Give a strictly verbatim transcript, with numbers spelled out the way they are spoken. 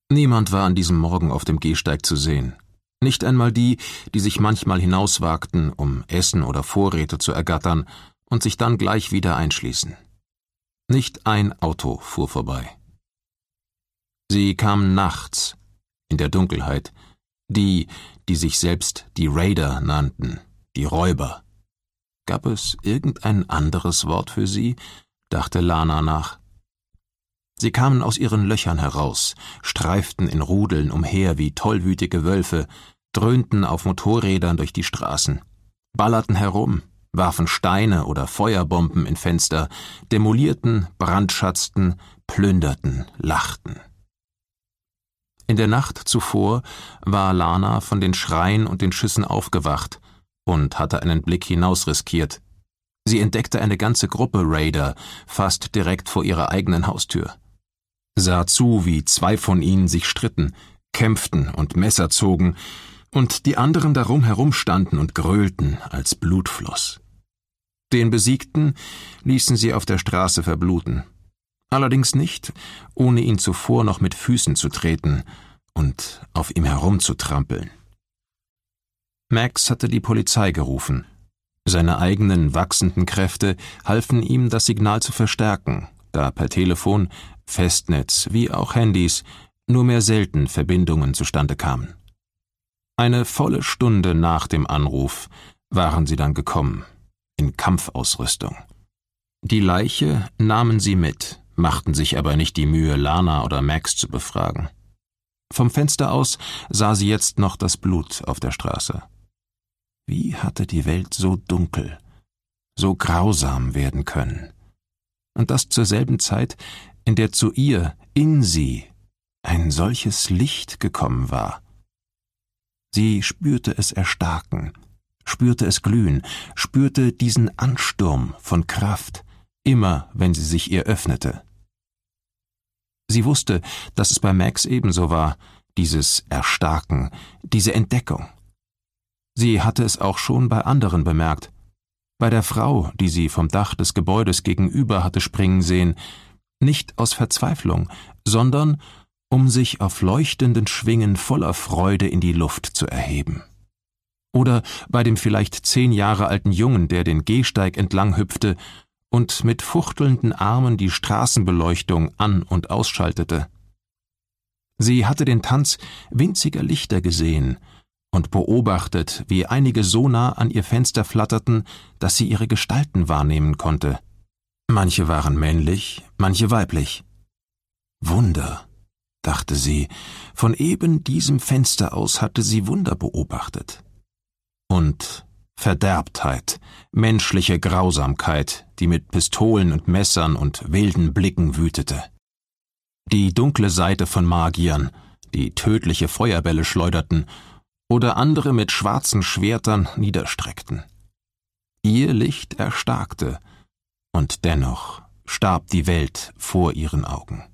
Niemand war an diesem Morgen auf dem Gehsteig zu sehen. Nicht einmal die, die sich manchmal hinauswagten, um Essen oder Vorräte zu ergattern und sich dann gleich wieder einschließen. Nicht ein Auto fuhr vorbei. Sie kamen nachts, in der Dunkelheit, die, die sich selbst die Raider nannten, die Räuber. Gab es irgendein anderes Wort für sie? Dachte Lana nach. Sie kamen aus ihren Löchern heraus, streiften in Rudeln umher wie tollwütige Wölfe, dröhnten auf Motorrädern durch die Straßen, ballerten herum, warfen Steine oder Feuerbomben in Fenster, demolierten, brandschatzten, plünderten, lachten. In der Nacht zuvor war Lana von den Schreien und den Schüssen aufgewacht und hatte einen Blick hinaus riskiert. Sie entdeckte eine ganze Gruppe Raider fast direkt vor ihrer eigenen Haustür, sah zu, wie zwei von ihnen sich stritten, kämpften und Messer zogen, und die anderen darum herumstanden und gröhlten, als Blut floss. Den Besiegten ließen sie auf der Straße verbluten. Allerdings nicht, ohne ihn zuvor noch mit Füßen zu treten und auf ihm herumzutrampeln. Max hatte die Polizei gerufen. Seine eigenen wachsenden Kräfte halfen ihm, das Signal zu verstärken, da per Telefon, Festnetz wie auch Handys nur mehr selten Verbindungen zustande kamen. Eine volle Stunde nach dem Anruf waren sie dann gekommen, in Kampfausrüstung. Die Leiche nahmen sie mit, machten sich aber nicht die Mühe, Lana oder Max zu befragen. Vom Fenster aus sah sie jetzt noch das Blut auf der Straße. Wie hatte die Welt so dunkel, so grausam werden können? Und das zur selben Zeit, in der zu ihr, in sie, ein solches Licht gekommen war. Sie spürte es erstarken, spürte es glühen, spürte diesen Ansturm von Kraft, immer wenn sie sich ihr öffnete. Sie wusste, dass es bei Max ebenso war, dieses Erstarken, diese Entdeckung. Sie hatte es auch schon bei anderen bemerkt. Bei der Frau, die sie vom Dach des Gebäudes gegenüber hatte springen sehen, nicht aus Verzweiflung, sondern um sich auf leuchtenden Schwingen voller Freude in die Luft zu erheben. Oder bei dem vielleicht zehn Jahre alten Jungen, der den Gehsteig entlang hüpfte und mit fuchtelnden Armen die Straßenbeleuchtung an- und ausschaltete. Sie hatte den Tanz winziger Lichter gesehen und beobachtet, wie einige so nah an ihr Fenster flatterten, dass sie ihre Gestalten wahrnehmen konnte. Manche waren männlich, manche weiblich. Wunder, dachte sie, von eben diesem Fenster aus hatte sie Wunder beobachtet. Und Verderbtheit, menschliche Grausamkeit, die mit Pistolen und Messern und wilden Blicken wütete. Die dunkle Seite von Magiern, die tödliche Feuerbälle schleuderten oder andere mit schwarzen Schwertern niederstreckten. Ihr Licht erstarkte, und dennoch starb die Welt vor ihren Augen.